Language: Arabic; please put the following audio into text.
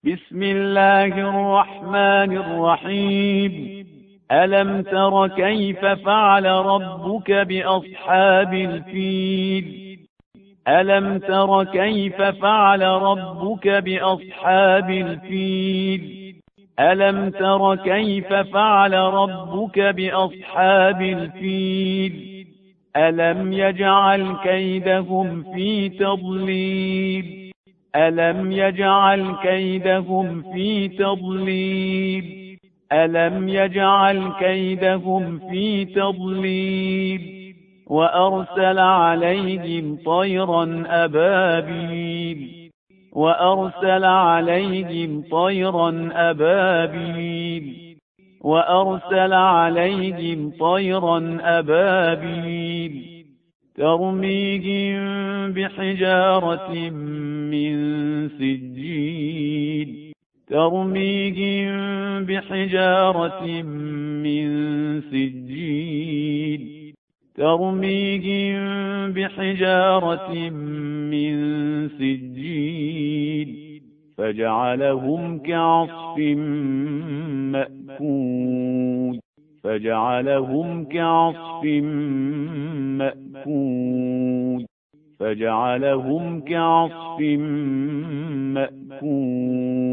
بسم الله الرحمن الرحيم. ألم تر كيف فعل ربك بأصحاب الفيل؟ ألم تر كيف فعل ربك بأصحاب الفيل؟ ألم تر كيف فعل ربك بأصحاب الفيل؟ ألم يجعل كيدهم في تضليل؟ ألم يجعل كيدهم في تضليل؟ ألم يجعل كيدهم في تضليل؟ وأرسل عليهم طيرا أبابيل وأرسل عليهم طيرا أبابيل وأرسل عليهم طيرا أبابيل ترميهم بحجارة من سجيل ترميهم بحجارة من سجيل ترميهم بحجارة من سجيل فجعلهم كعصف مأكول فجعلهم كعصف مأكول فجعلهم كعصف مأكول